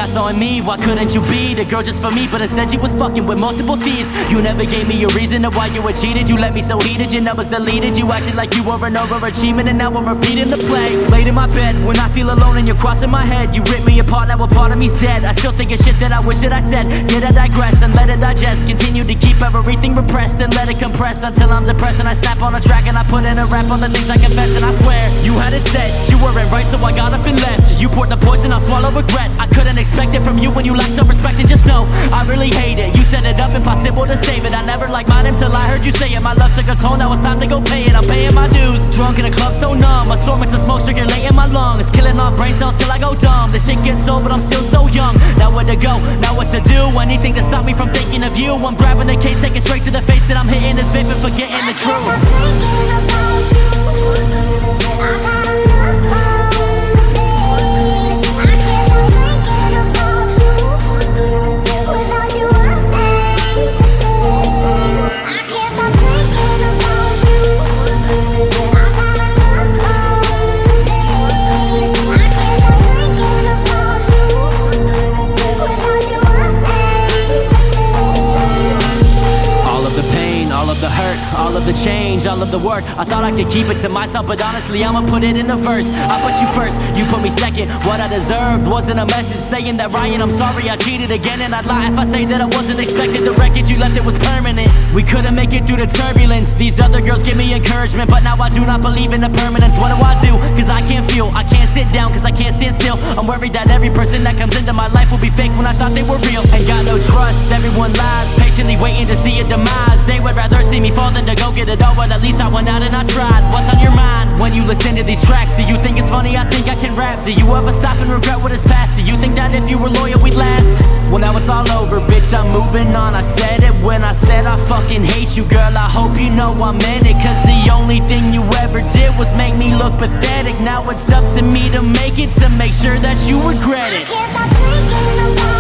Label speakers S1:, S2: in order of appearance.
S1: that's on me. Why couldn't you be the girl just for me? But instead you was fucking with multiple thieves. You never gave me a reason to why you were cheated. You let me so heated, your numbers deleted. You acted like you were an overachievement, and now I'm repeating the play. Laid in my bed when I feel alone and you're crossing my head. You rip me apart, now a part of me's dead. I still think of shit that I wish that I said. Yet I digress and let it digest. Continue to keep everything repressed and let it compress until I'm depressed. And I snap on a track and I put in a rap on the things I confess. And I swear, you had it set, you weren't right, so I got up and left. You poured the poison, I'll swallow regret. I couldn't expect it from you when you lack self-respect. And just know, I really hate it. You set it up, impossible to save it. I never liked mine until I heard you say it. My love took a toll, now it's time to go pay it. I'm paying my dues. Drunk in a club so numb, my stomach's a smoke circulating my lungs. Killing off brain cells till I go dumb. This shit gets old, but I'm still so young. Now where to go, now what to do. Anything to stop me from thinking of you. I'm grabbing the case, taking straight to the face. That I'm hitting this vape and forgetting the truth.
S2: I'm thinking about you. I gotta look up.
S1: All of the change, all of the work. I thought I could keep it to myself, but honestly I'ma put it in the verse. I put you first, you put me second. What I deserved wasn't a message saying that Ryan, I'm sorry I cheated again. And I'd lie if I say that I wasn't expecting. The wreckage you left, it was permanent. We couldn't make it through the turbulence. These other girls give me encouragement, but now I do not believe in the permanence. What do I do? Cause I can't feel, I can't sit down cause I can't stand still. I'm worried that every person that comes into my life will be fake when I thought they were real. Ain't got no trust, everyone lies, patiently waiting to see a demise. They would rather see me fall than to go get it all, but at least I went out and I tried. What's on your mind when you listen to these tracks? Do you think it's funny? I think I can rap. Do you ever stop and regret what is past? Do you think that if you were loyal we'd last? Well now it's all over, bitch, I'm moving on. I said it when I said I fucking hate you, girl. I hope you know I meant it, cause the only thing you ever did was make me look pathetic. Now it's up to me to make it, to make sure that you regret it.
S2: I can't stop thinking about